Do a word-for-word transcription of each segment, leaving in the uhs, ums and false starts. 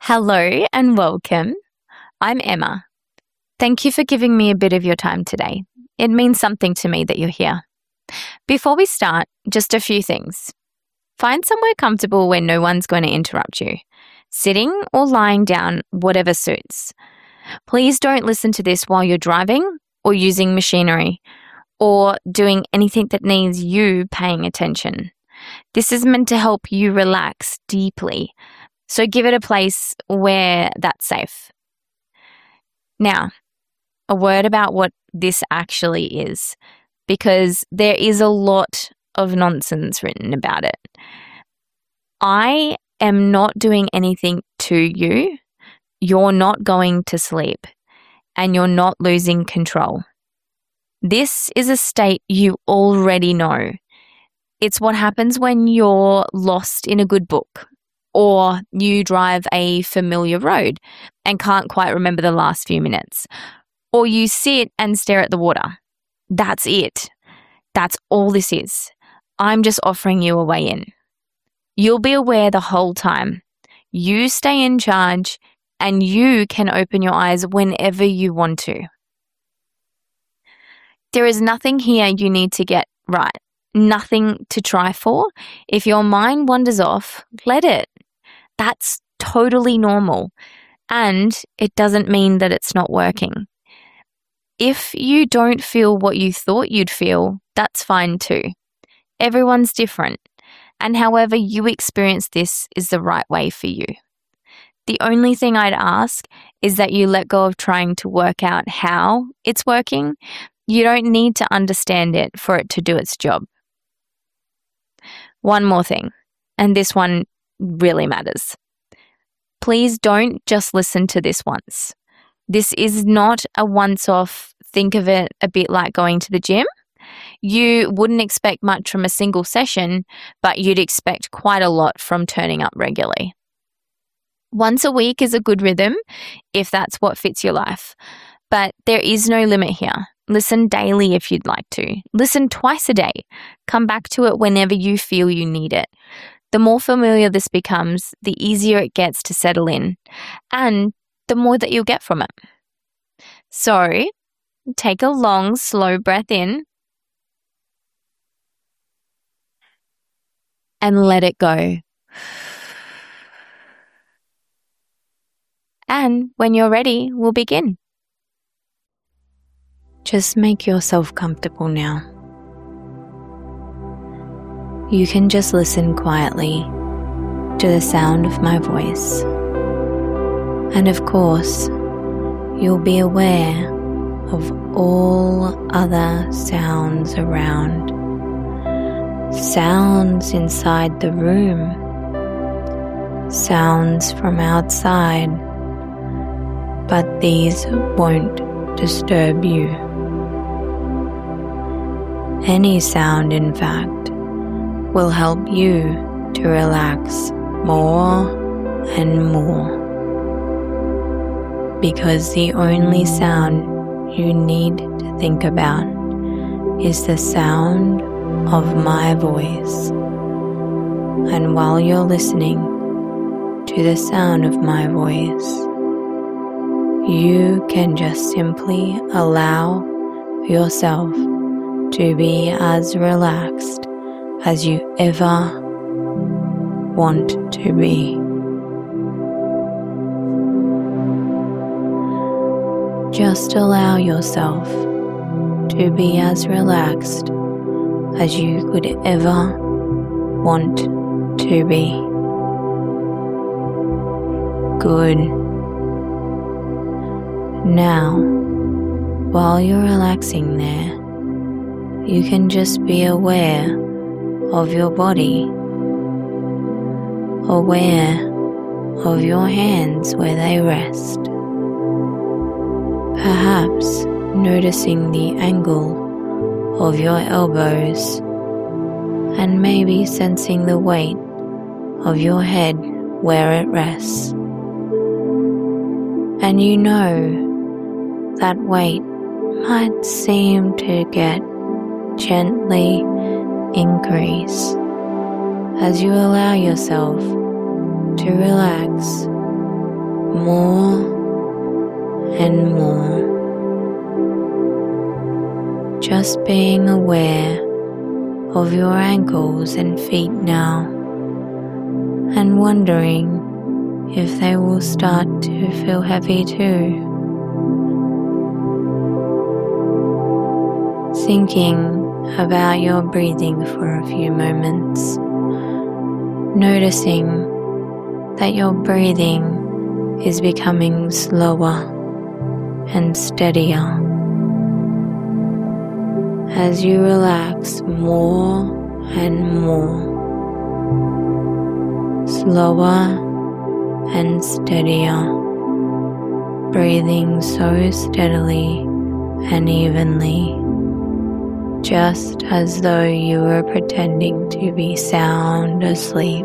Hello and welcome. I'm Emma. Thank you for giving me a bit of your time today. It means something to me that you're here. Before we start, just a few things. Find somewhere comfortable where no one's going to interrupt you. Sitting or lying down, whatever suits. Please don't listen to this while you're driving or using machinery or doing anything that needs you paying attention. This is meant to help you relax deeply. So give it a place where that's safe. Now, a word about what this actually is, because there is a lot of nonsense written about it. I am not doing anything to you. You're not going to sleep, and you're not losing control. This is a state you already know. It's what happens when you're lost in a good book, or you drive a familiar road and can't quite remember the last few minutes, or you sit and stare at the water. That's it. That's all this is. I'm just offering you a way in. You'll be aware the whole time. You stay in charge, and you can open your eyes whenever you want to. There is nothing here you need to get right. Nothing to try for. If your mind wanders off, let it. That's totally normal, and it doesn't mean that it's not working. If you don't feel what you thought you'd feel, that's fine too. Everyone's different, and however you experience this is the right way for you. The only thing I'd ask is that you let go of trying to work out how it's working. You don't need to understand it for it to do its job. One more thing, and this one really matters. Please don't just listen to this once. This is not a once-off. Think of it a bit like going to the gym. You wouldn't expect much from a single session, but you'd expect quite a lot from turning up regularly. Once a week is a good rhythm if that's what fits your life, but there is no limit here. Listen daily if you'd like to. Listen twice a day. Come back to it whenever you feel you need it. The more familiar this becomes, the easier it gets to settle in, and the more that you'll get from it. So, take a long, slow breath in and let it go. And when you're ready, we'll begin. Just make yourself comfortable now. You can just listen quietly to the sound of my voice. And of course, you'll be aware of all other sounds around. Sounds inside the room. Sounds from outside. But these won't disturb you. Any sound, in fact, will help you to relax more and more. Because the only sound you need to think about is the sound of my voice. And while you're listening to the sound of my voice, you can just simply allow yourself to be as relaxed as you ever want to be. Just allow yourself to be as relaxed as you could ever want to be. Good. Now, while you're relaxing there, you can just be aware of your body, aware of your hands where they rest, perhaps noticing the angle of your elbows and maybe sensing the weight of your head where it rests. And you know that weight might seem to get gently increase as you allow yourself to relax more and more. Just being aware of your ankles and feet now, and wondering if they will start to feel heavy too. Thinking about your breathing for a few moments, noticing that your breathing is becoming slower and steadier as you relax more and more, slower and steadier, breathing so steadily and evenly, just as though you were pretending to be sound asleep.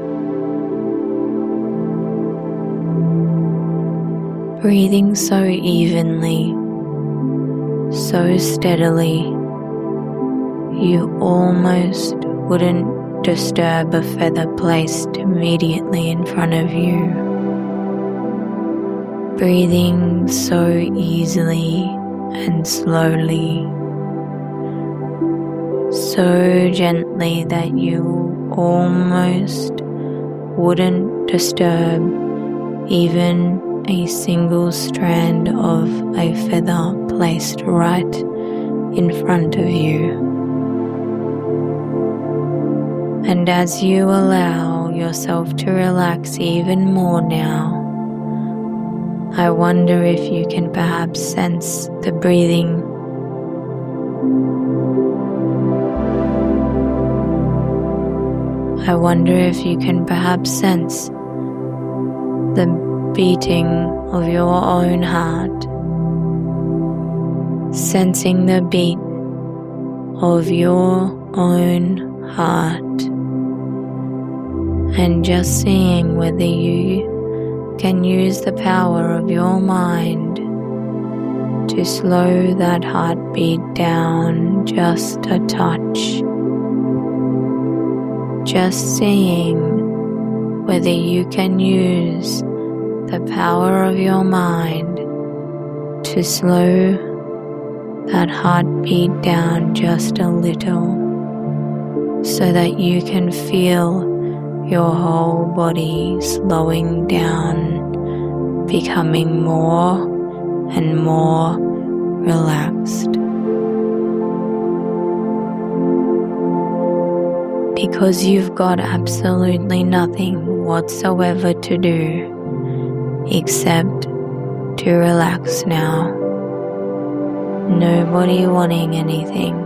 Breathing so evenly, so steadily, you almost wouldn't disturb a feather placed immediately in front of you. Breathing so easily and slowly, so gently that you almost wouldn't disturb even a single strand of a feather placed right in front of you. And as you allow yourself to relax even more now, I wonder if you can perhaps sense the breathing. I wonder if you can perhaps sense the beating of your own heart, sensing the beat of your own heart, and just seeing whether you can use the power of your mind to slow that heartbeat down just a touch. Just seeing whether you can use the power of your mind to slow that heartbeat down just a little, so that you can feel your whole body slowing down, becoming more and more relaxed. Because you've got absolutely nothing whatsoever to do except to relax now. Nobody wanting anything,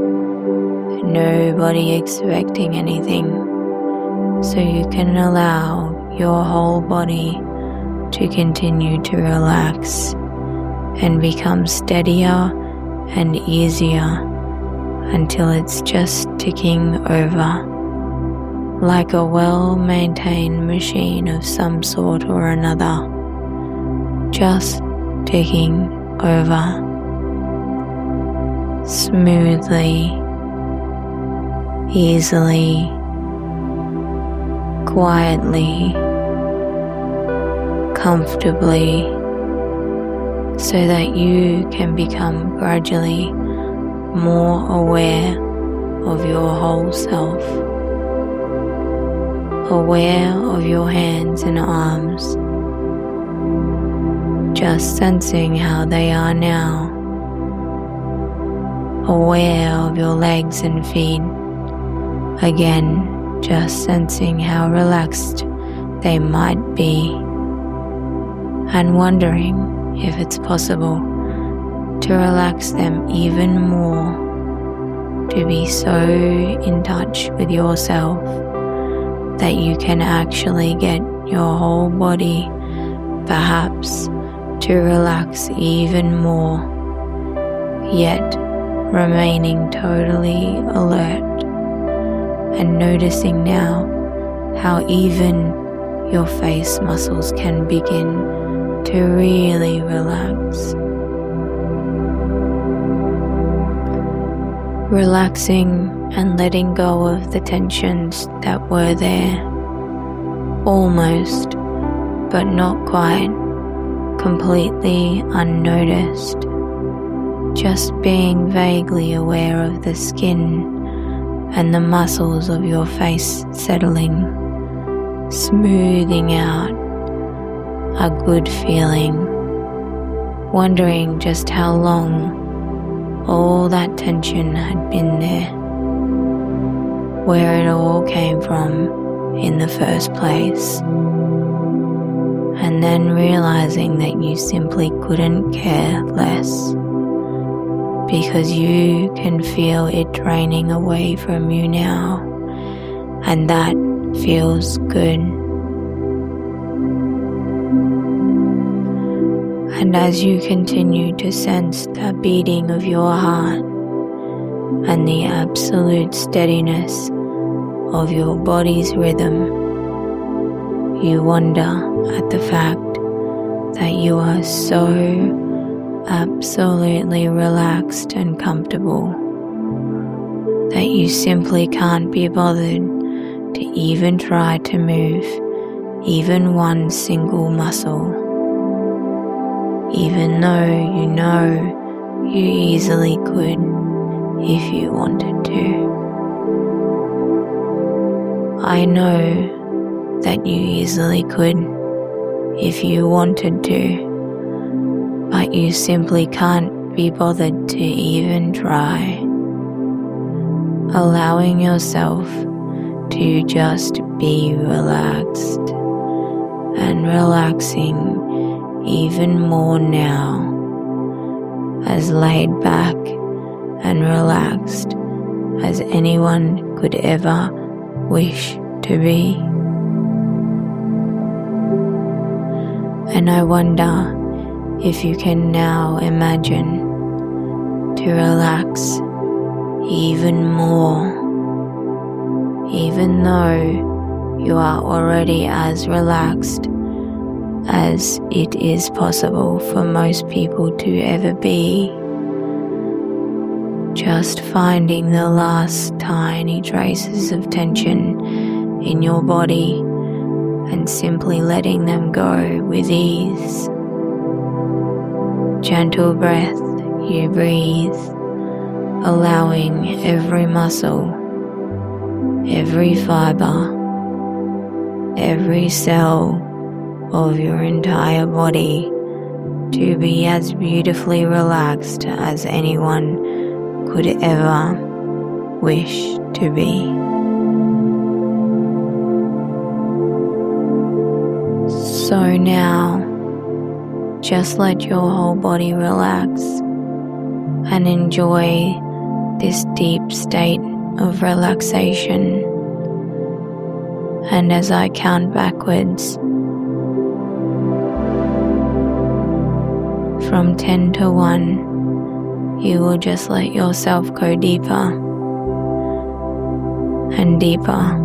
nobody expecting anything, so you can allow your whole body to continue to relax and become steadier and easier until it's just ticking over, like a well-maintained machine of some sort or another, just ticking over smoothly, easily, quietly, comfortably, so that you can become gradually more aware of your whole self, aware of your hands and arms, just sensing how they are now, aware of your legs and feet, again just sensing how relaxed they might be, and wondering if it's possible to relax them even more, to be so in touch with yourself that you can actually get your whole body perhaps to relax even more, yet remaining totally alert, and noticing now how even your face muscles can begin to really relax. Relaxing and letting go of the tensions that were there, almost, but not quite, completely unnoticed, just being vaguely aware of the skin and the muscles of your face settling, smoothing out, a good feeling, wondering just how long all that tension had been there, where it all came from in the first place, and then realizing that you simply couldn't care less because you can feel it draining away from you now, and that feels good. And as you continue to sense the beating of your heart and the absolute steadiness of your body's rhythm, you wonder at the fact that you are so absolutely relaxed and comfortable that you simply can't be bothered to even try to move even one single muscle, even though you know you easily could if you wanted to. I know that you easily could if you wanted to, but you simply can't be bothered to even try. Allowing yourself to just be relaxed and relaxing even more now, as laid back and relaxed as anyone could ever wish to be. And I wonder if you can now imagine to relax even more, even though you are already as relaxed as it is possible for most people to ever be. Just finding the last tiny traces of tension in your body and simply letting them go with ease. Gentle breath, you breathe, allowing every muscle, every fiber, every cell of your entire body to be as beautifully relaxed as anyone could ever wish to be. So now, just let your whole body relax and enjoy this deep state of relaxation. And as I count backwards from ten to one, you will just let yourself go deeper and deeper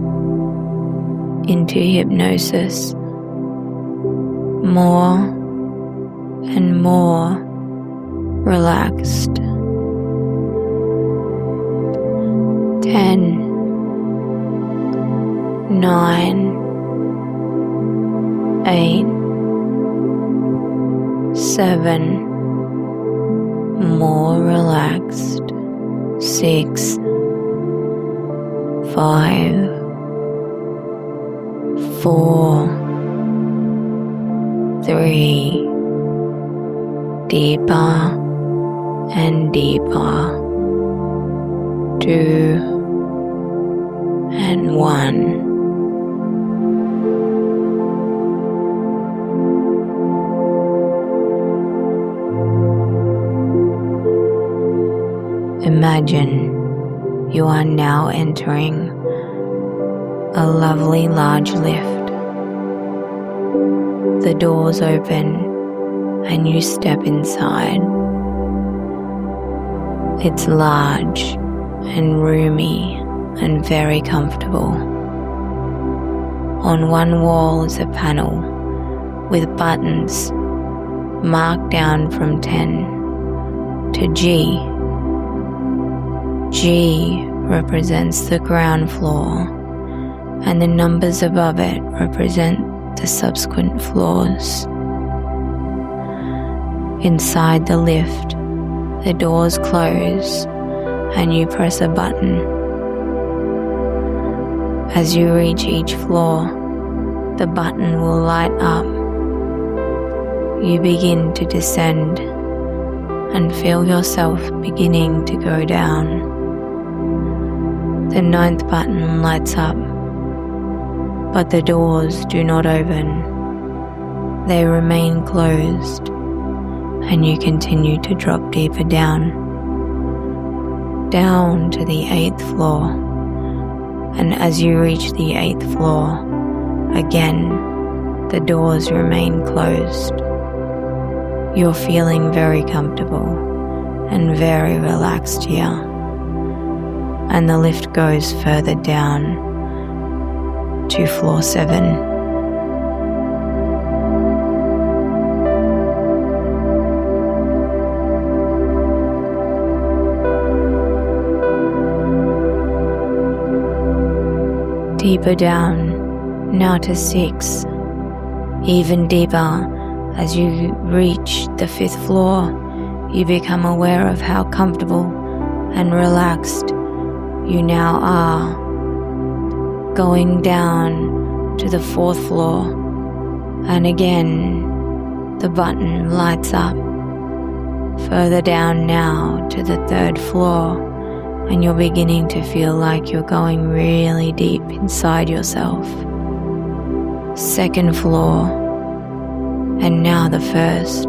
into hypnosis, more and more relaxed. Ten, nine, eight, seven, more relaxed. Six, five, four, three, deeper and deeper. Two and one. Imagine you are now entering a lovely large lift. The doors open and you step inside. It's large and roomy and very comfortable. On one wall is a panel with buttons marked down from ten to G. G represents the ground floor, and the numbers above it represent the subsequent floors. Inside the lift, the doors close and you press a button. As you reach each floor, the button will light up. You begin to descend and feel yourself beginning to go down. The ninth button lights up, but the doors do not open. They remain closed, and you continue to drop deeper down, down to the eighth floor. And as you reach the eighth floor, again, the doors remain closed. You're feeling very comfortable and very relaxed here. And the lift goes further down to floor seven. Deeper down, now to six. Even deeper, as you reach the fifth floor, you become aware of how comfortable and relaxed you now are. Going down to the fourth floor, and again the button lights up. Further down now to the third floor, and you're beginning to feel like you're going really deep inside yourself. Second floor, and now the first.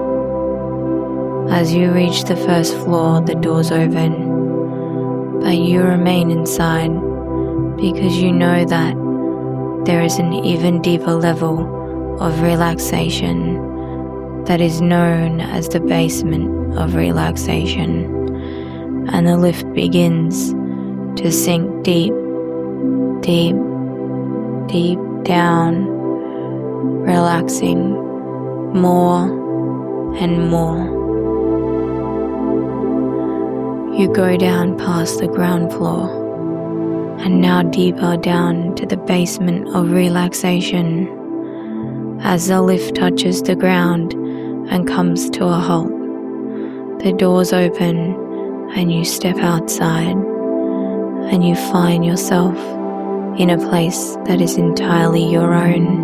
As you reach the first floor, the doors open, but you remain inside because you know that there is an even deeper level of relaxation that is known as the basement of relaxation. And the lift begins to sink deep, deep, deep down, relaxing more and more. You go down past the ground floor and now deeper down to the basement of relaxation. As the lift touches the ground and comes to a halt, the doors open and you step outside and you find yourself in a place that is entirely your own.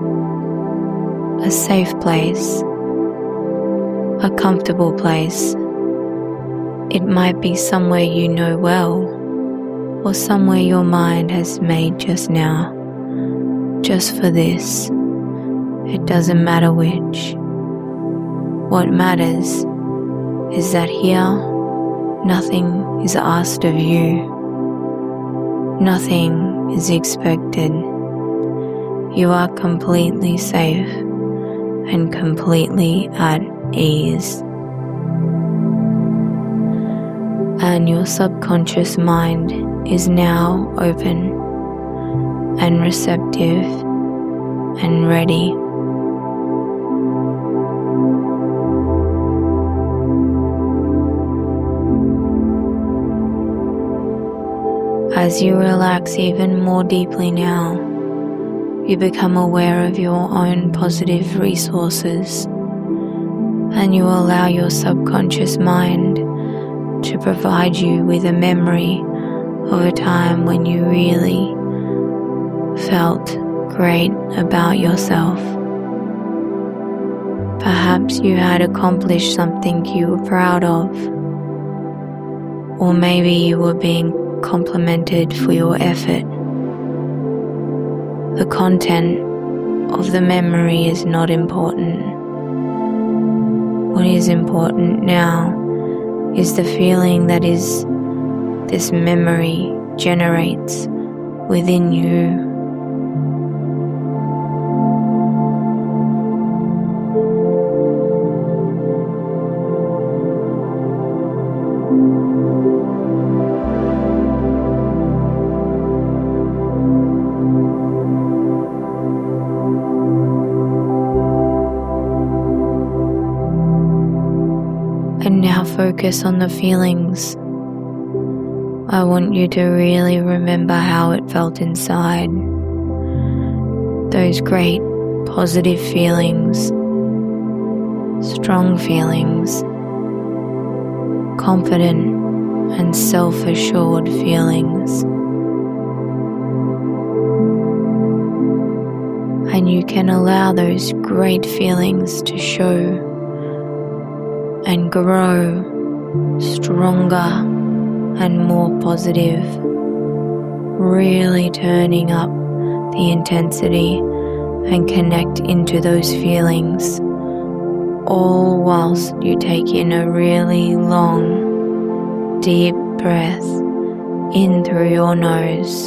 A safe place, a comfortable place. It might be somewhere you know well, or somewhere your mind has made just now, just for this. It doesn't matter which. What matters is that here, nothing is asked of you. Nothing is expected. You are completely safe and completely at ease. And your subconscious mind is now open and receptive and ready. As you relax even more deeply now, you become aware of your own positive resources, and you allow your subconscious mind to provide you with a memory of a time when you really felt great about yourself. Perhaps you had accomplished something you were proud of, or maybe you were being complimented for your effort. The content of the memory is not important. What is important now is the feeling that is this memory generates within you. And now focus on the feelings. I want you to really remember how it felt inside. Those great positive feelings. strong feelings, confident and self-assured feelings. And you can allow those great feelings to show and grow stronger and more positive, really turning up the intensity and connect into those feelings, all whilst you take in a really long, deep breath in through your nose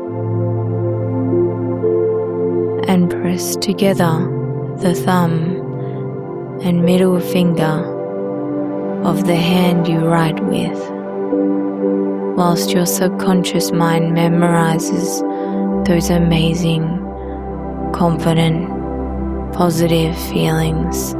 and press together the thumb and middle finger of the hand you write with, whilst your subconscious mind memorizes those amazing, confident, positive feelings.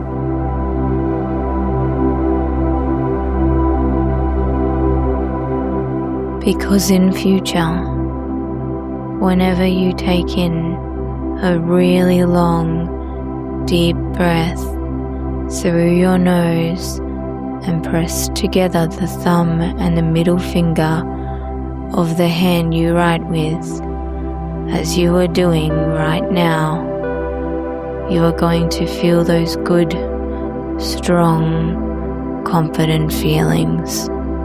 Because in future, whenever you take in a really long, deep breath through your nose and press together the thumb and the middle finger of the hand you write with, as you are doing right now, you are going to feel those good, strong, confident feelings.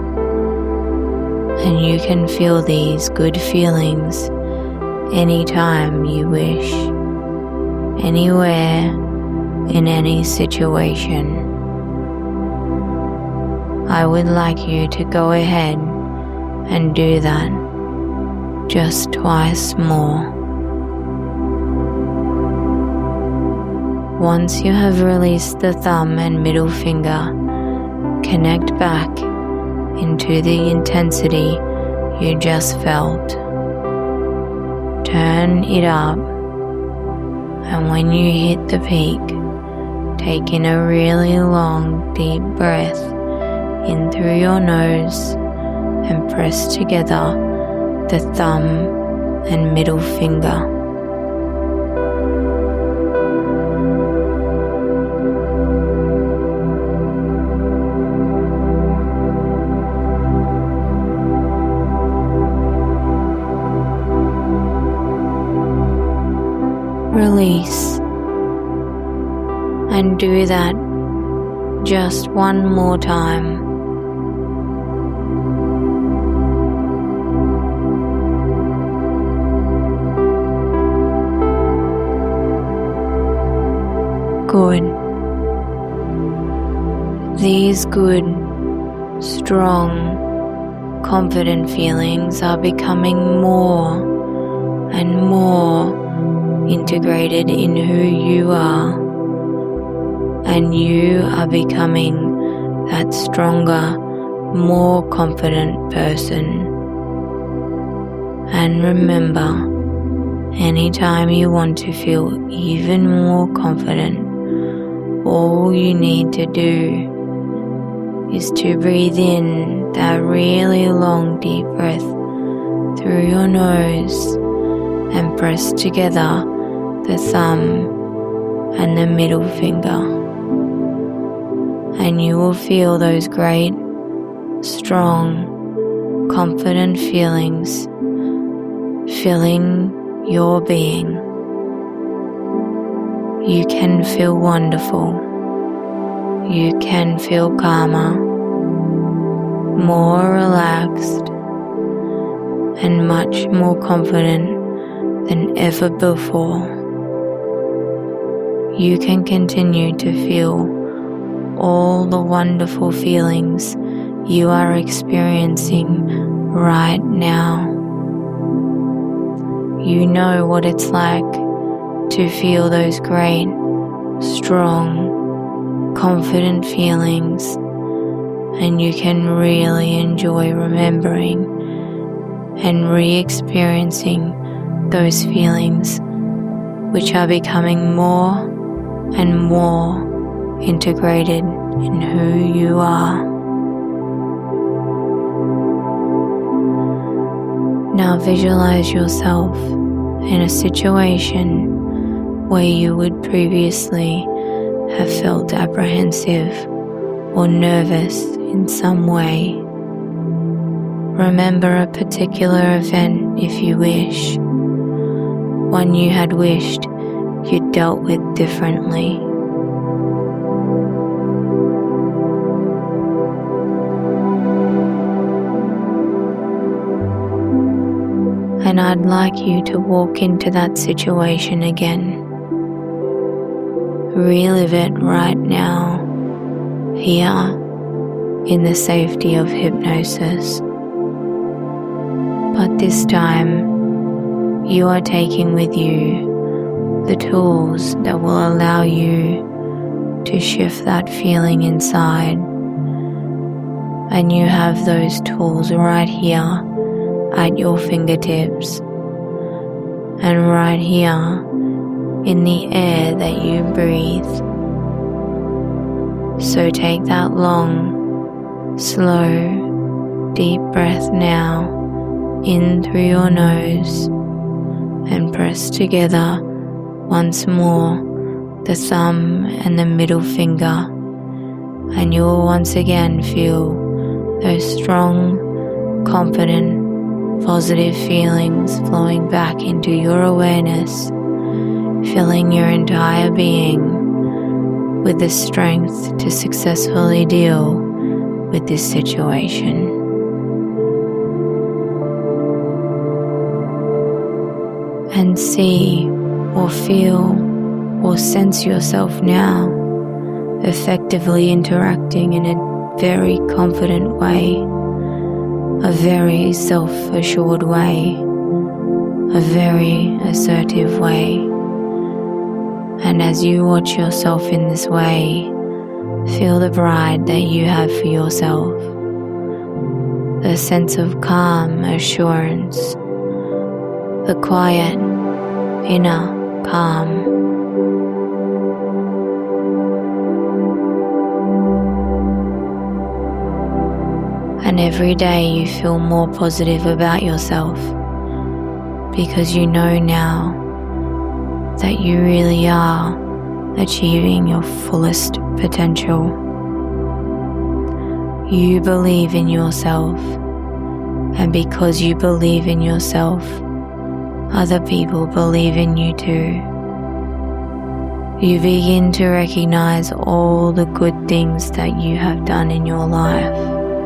And you can feel these good feelings anytime you wish, anywhere, in any situation. I would like you to go ahead and do that just twice more. Once you have released the thumb and middle finger, connect back into the intensity you just felt. Turn it up, and when you hit the peak, take in a really long, deep breath in through your nose and press together the thumb and middle finger. Release, and do that just one more time. Good. These good, strong, confident feelings are becoming more and more integrated in who you are, and you are becoming that stronger, more confident person. And remember, anytime you want to feel even more confident, all you need to do is to breathe in that really long, deep breath through your nose and press together the thumb and the middle finger, and you will feel those great, strong, confident feelings filling your being. You can feel wonderful. You can feel calmer, more relaxed, and much more confident than ever before. You can continue to feel all the wonderful feelings you are experiencing right now. You know what it's like to feel those great, strong, confident feelings, and you can really enjoy remembering and re-experiencing those feelings, which are becoming more and more integrated in who you are. Now visualize yourself in a situation where you would previously have felt apprehensive or nervous in some way. Remember a particular event if you wish, one you had wished you'd dealt with differently. And I'd like you to walk into that situation again. Relive it right now, here, in the safety of hypnosis. But this time, you are taking with you the tools that will allow you to shift that feeling inside. And you have those tools right here at your fingertips, and right here in the air that you breathe. So take that long, slow, deep breath now, in through your nose, and press together once more the thumb and the middle finger, and you will once again feel those strong, confident, positive feelings flowing back into your awareness, filling your entire being with the strength to successfully deal with this situation. And see or feel or sense yourself now effectively interacting in a very confident way, a very self-assured way, a very assertive way. And as you watch yourself in this way, feel the pride that you have for yourself, the sense of calm assurance, the quiet inner calm. And every day you feel more positive about yourself because you know now that you really are achieving your fullest potential. You believe in yourself, and because you believe in yourself, other people believe in you too. You begin to recognize all the good things that you have done in your life,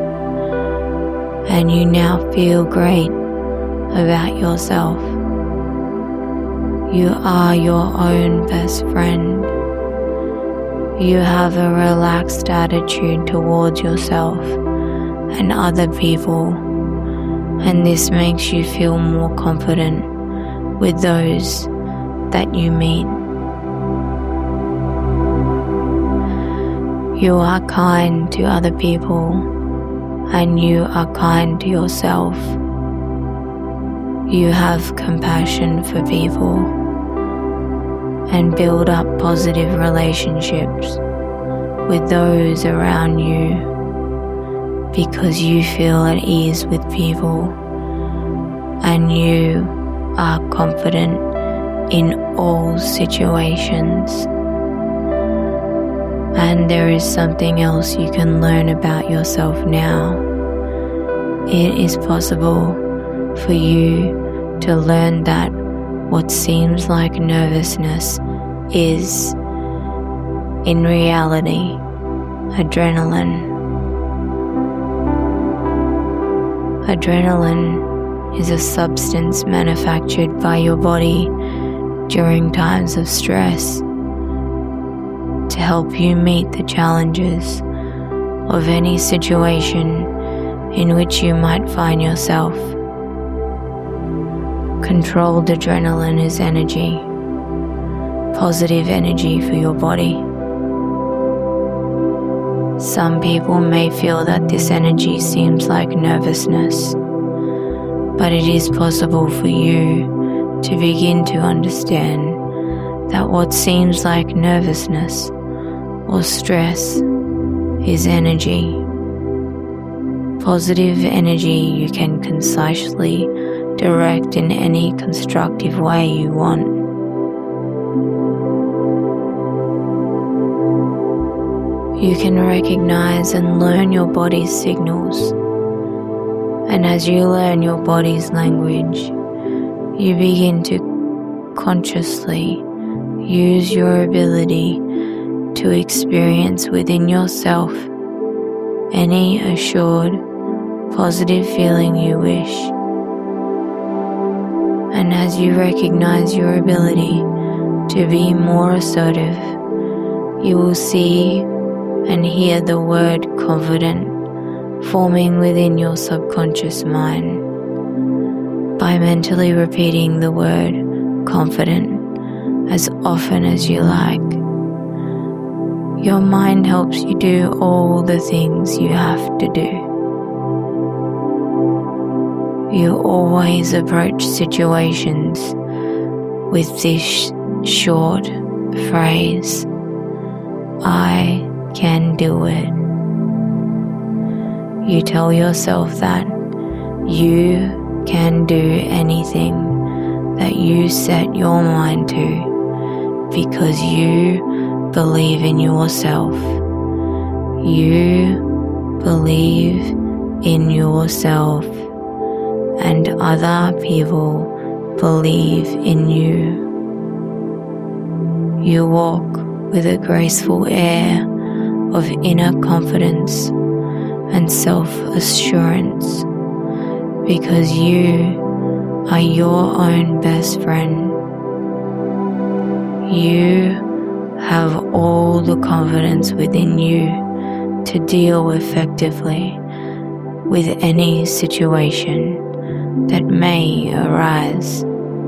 and you now feel great about yourself. You are your own best friend. You have a relaxed attitude towards yourself and other people, and this makes you feel more confident with those that you meet. You are kind to other people, and you are kind to yourself. You have compassion for people and build up positive relationships with those around you because you feel at ease with people and you are confident in all situations. And there is something else you can learn about yourself now. It is possible for you to learn that what seems like nervousness is, in reality, adrenaline. Adrenaline is a substance manufactured by your body during times of stress to help you meet the challenges of any situation in which you might find yourself. Controlled adrenaline is energy, positive energy for your body. Some people may feel that this energy seems like nervousness, but it is possible for you to begin to understand that what seems like nervousness or stress is energy. Positive energy you can concisely direct in any constructive way you want. You can recognize and learn your body's signals. And as you learn your body's language, you begin to consciously use your ability to experience within yourself any assured, positive feeling you wish. And as you recognize your ability to be more assertive, you will see and hear the word confident forming within your subconscious mind. By mentally repeating the word confident as often as you like, your mind helps you do all the things you have to do. You always approach situations with this short phrase, I can do it. You tell yourself that you can do anything that you set your mind to because you believe in yourself. You believe in yourself, and other people believe in you. You walk with a graceful air of inner confidence and self-assurance because you are your own best friend. You have all the confidence within you to deal effectively with any situation that may arise.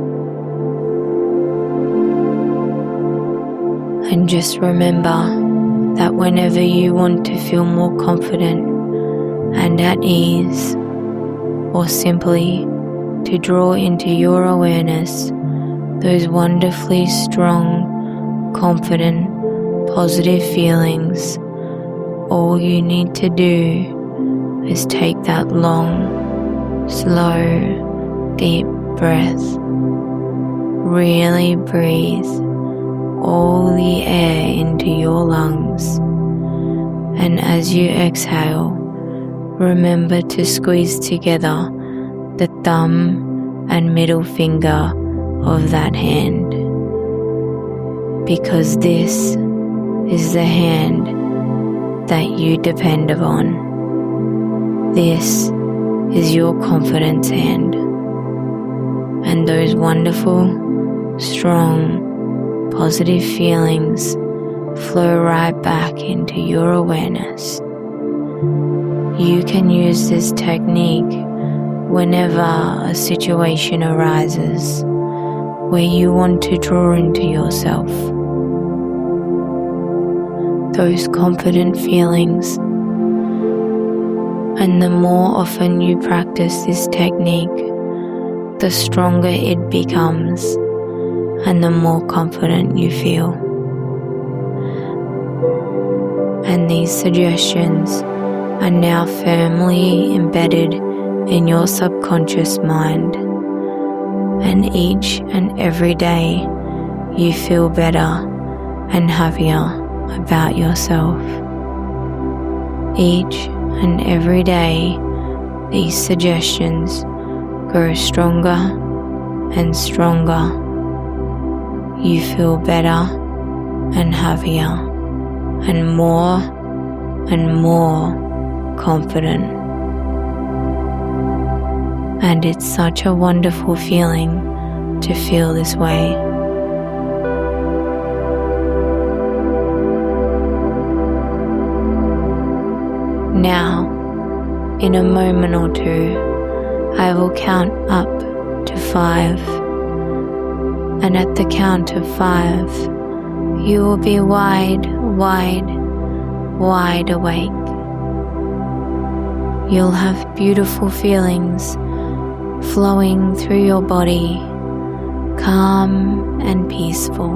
And just remember that whenever you want to feel more confident and at ease, or simply to draw into your awareness those wonderfully strong, confident, positive feelings, all you need to do is take that long, slow, deep breath. Really breathe all the air into your lungs, and as you exhale, remember to squeeze together the thumb and middle finger of that hand, because this is the hand that you depend upon. This is your confidence hand, and those wonderful, strong, positive feelings flow right back into your awareness. You can use this technique whenever a situation arises where you want to draw into yourself those confident feelings. And the more often you practice this technique, the stronger it becomes and the more confident you feel. And these suggestions are now firmly embedded in your subconscious mind, and each and every day you feel better and happier about yourself. Each and every day these suggestions grow stronger and stronger. You feel better and happier and more and more confident. And it's such a wonderful feeling to feel this way. Now, in a moment or two, I will count up to five. And at the count of five, you will be wide, wide, wide awake. You'll have beautiful feelings flowing through your body, calm and peaceful.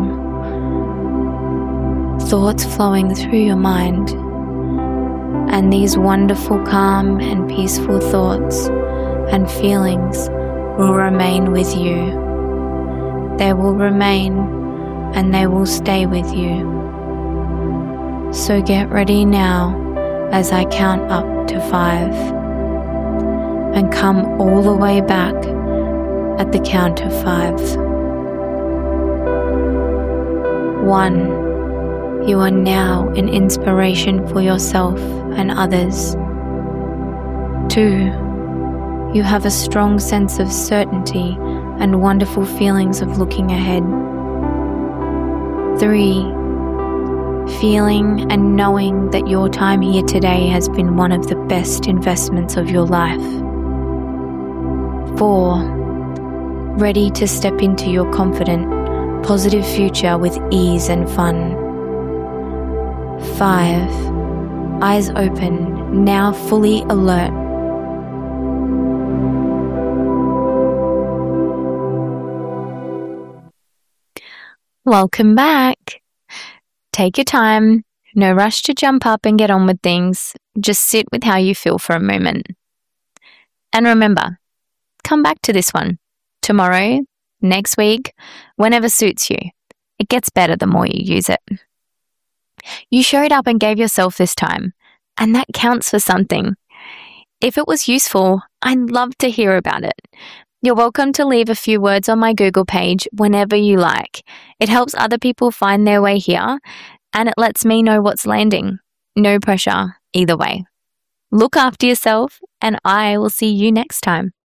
Thoughts flowing through your mind, and these wonderful calm and peaceful thoughts and feelings will remain with you. They will remain and they will stay with you. So get ready now as I count up to five, and come all the way back at the count of five. One, you are now an inspiration for yourself and others. Two, you have a strong sense of certainty and wonderful feelings of looking ahead. Three, feeling and knowing that your time here today has been one of the best investments of your life. Four, ready to step into your confident, positive future with ease and fun. Five, eyes open, now fully alert. Welcome back. Take your time. No rush to jump up and get on with things. Just sit with how you feel for a moment. And remember, come back to this one tomorrow, next week, whenever suits you. It gets better the more you use it. You showed up and gave yourself this time, and that counts for something. If it was useful, I'd love to hear about it. You're welcome to leave a few words on my Google page whenever you like. It helps other people find their way here, and it lets me know what's landing. No pressure either way. Look after yourself, and I will see you next time.